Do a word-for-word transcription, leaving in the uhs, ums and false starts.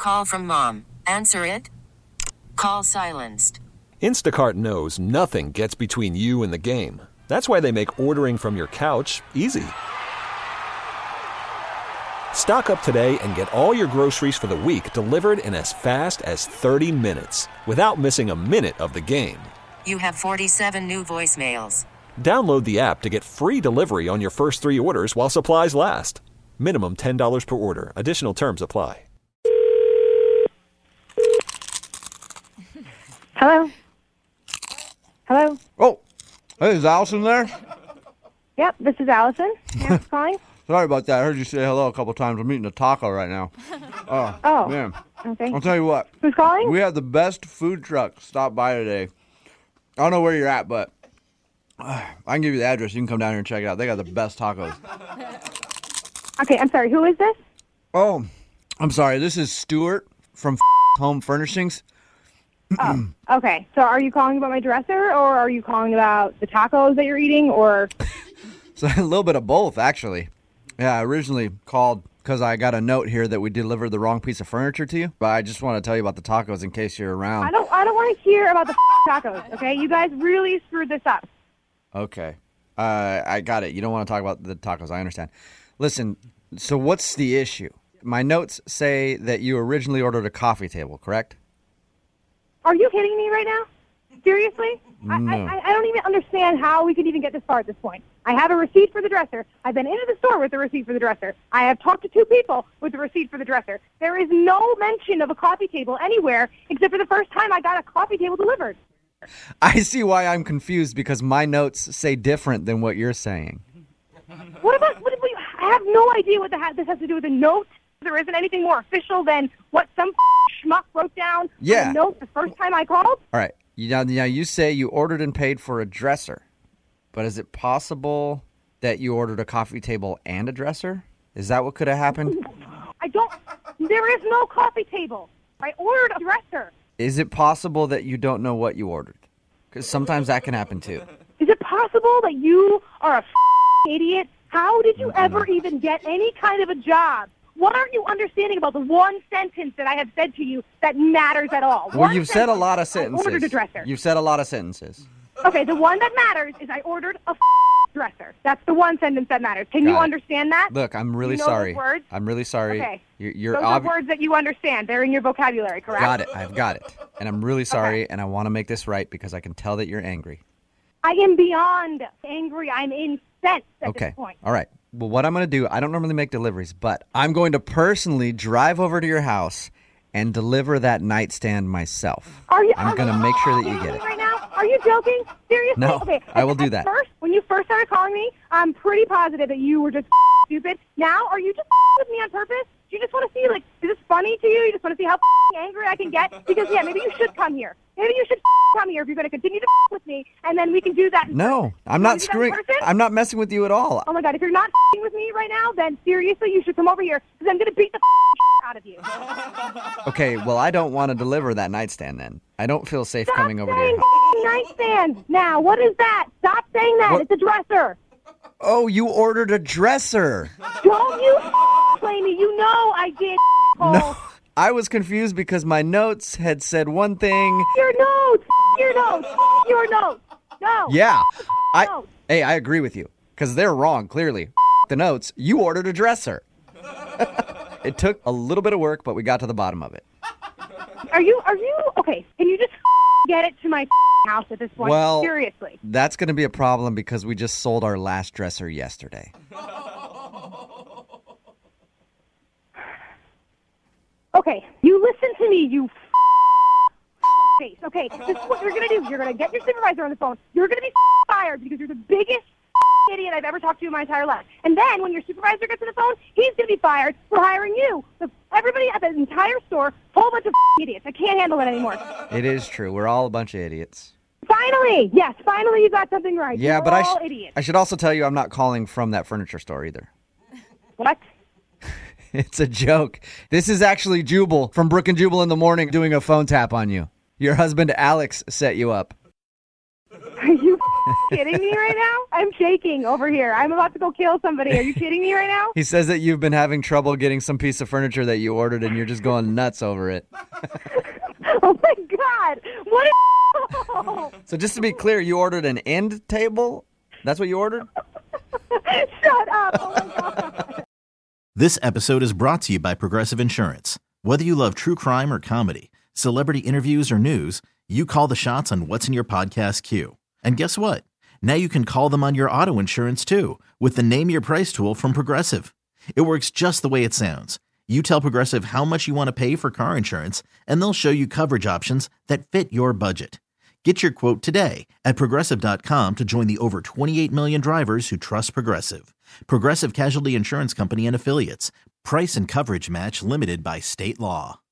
Call from mom. Answer it. Call silenced. Instacart knows nothing gets between you and the game. That's why they make ordering from your couch easy. Stock up today and get all your groceries for the week delivered in as fast as thirty minutes without missing a minute of the game. You have forty-seven new voicemails. Download the app to get free delivery on your first three orders while supplies last. Minimum ten dollars per order. Additional terms apply. Hello? Hello? Oh, hey, is Allison there? Yep, this is Allison. Who's calling? Sorry about that. I heard you say hello a couple times. I'm eating a taco right now. Oh, Oh, man. okay. I'll tell you what. Who's calling? We have the best food truck stop by today. I don't know where you're at, but uh, I can give you the address. You can come down here and check it out. They got the best tacos. Okay, I'm sorry. Who is this? Oh, I'm sorry. This is Stuart from Home Furnishings. Oh, okay. So are you calling about my dresser, or are you calling about the tacos that you're eating, or? So a little bit of both, actually. Yeah, I originally called because I got a note here that we delivered the wrong piece of furniture to you. But I just want to tell you about the tacos in case you're around. I don't. I don't want to hear about the tacos. Okay, you guys really screwed this up. Okay. Uh, I got it. You don't want to talk about the tacos. I understand. Listen, so what's the issue? My notes say that you originally ordered a coffee table, correct? Are you kidding me right now? Seriously? I, No. I, I don't even understand how we could even get this far at this point. I have a receipt for the dresser. I've been into the store with the receipt for the dresser. I have talked to two people with the receipt for the dresser. There is no mention of a coffee table anywhere except for the first time I got a coffee table delivered. I see why I'm confused because my notes say different than what you're saying. What about, what, what, I have no idea what the, this has to do with a note. There isn't anything more official than what some schmuck wrote down Yeah. on a note the first time I called. All right. You, now, now, you say you ordered and paid for a dresser, but is it possible that you ordered a coffee table and a dresser? Is that what could have happened? I don't, there is no coffee table. I ordered a dresser. Is it possible that you don't know what you ordered? Because sometimes that can happen too. Is it possible that you are a f***ing idiot? How did you ever even get any kind of a job? What aren't you understanding about the one sentence that I have said to you that matters at all? Well, One you've said a sentence. lot of I sentences. ordered a dresser. You've said a lot of sentences. Okay, the one that matters is I ordered a f***ing dresser. That's the one sentence that matters. Can Got you it. understand that? Look, I'm really You know sorry. those words? I'm really sorry. Okay. You're, you're Those obvi- are words that you understand. They're in your vocabulary, correct? Got it. I've got it. And I'm really sorry, Okay. and I want to make this right because I can tell that you're angry. I am beyond angry. I'm incensed at Okay. this point. All right. Well, what I'm going to do, I don't normally make deliveries, but I'm going to personally drive over to your house and deliver that nightstand myself. Are you? I'm are going to you make sure that you kidding get me it. Right now? Are you joking? Seriously? No, okay. I will at, do at that. First, when you first started calling me, I'm pretty positive that you were just stupid. Now, are you just with me on purpose? Do you just want to see, like, is this funny to you? You just want to see how angry I can get? Because, yeah, maybe you should come here. Maybe you should come here if you're going to continue to with me, and then we can do that in No, person. I'm You not wanna do that in screwing. person? I'm not messing with you at all. Oh, my God, if you're not with me right now, then seriously, you should come over here, because I'm going to beat the out of you. Okay, well, I don't want to deliver that nightstand then. I don't feel safe Stop coming over to saying your house. nightstand now. What is that? Stop saying that. What? It's a dresser. Oh, you ordered a dresser. Don't you play me. You know I did. No, I was confused because my notes had said one thing. Your notes. Your notes. Your notes. No. Yeah, I. No. Hey, I agree with you because they're wrong. Clearly, the notes. You ordered a dresser. It took a little bit of work, but we got to the bottom of it. Are you? Are you? Okay. Can you just get it to my house at this point? Well, Seriously. That's going to be a problem because we just sold our last dresser yesterday. Okay. You listen to me. You. Face. Okay. This is what you're gonna do. You're gonna get your supervisor on the phone. You're gonna be fired because you're the biggest idiot I've ever talked to in my entire life. And then when your supervisor gets on the phone, he's going to be fired for hiring you. So everybody at the entire store, whole bunch of idiots. I can't handle it anymore. It is true. We're all a bunch of idiots. Finally, yes, finally you got something right. Yeah, You're but I, all sh- idiots. I should also tell you I'm not calling from that furniture store either. What? It's a joke. This is actually Jubal from Brook and Jubal in the Morning doing a phone tap on you. Your husband Alex set you up. Are you kidding me right now? I'm shaking over here. I'm about to go kill somebody. Are you kidding me right now? He says that you've been having trouble getting some piece of furniture that you ordered and you're just going nuts over it. Oh my God. What a So just to be clear, you ordered an end table? That's what you ordered? Shut up. Oh my God. This episode is brought to you by Progressive Insurance. Whether you love true crime or comedy, celebrity interviews or news, you call the shots on what's in your podcast queue. And guess what? Now you can call them on your auto insurance too with the Name Your Price tool from Progressive. It works just the way it sounds. You tell Progressive how much you want to pay for car insurance, and they'll show you coverage options that fit your budget. Get your quote today at Progressive dot com to join the over twenty-eight million drivers who trust Progressive. Progressive Casualty Insurance Company and Affiliates. Price and coverage match limited by state law.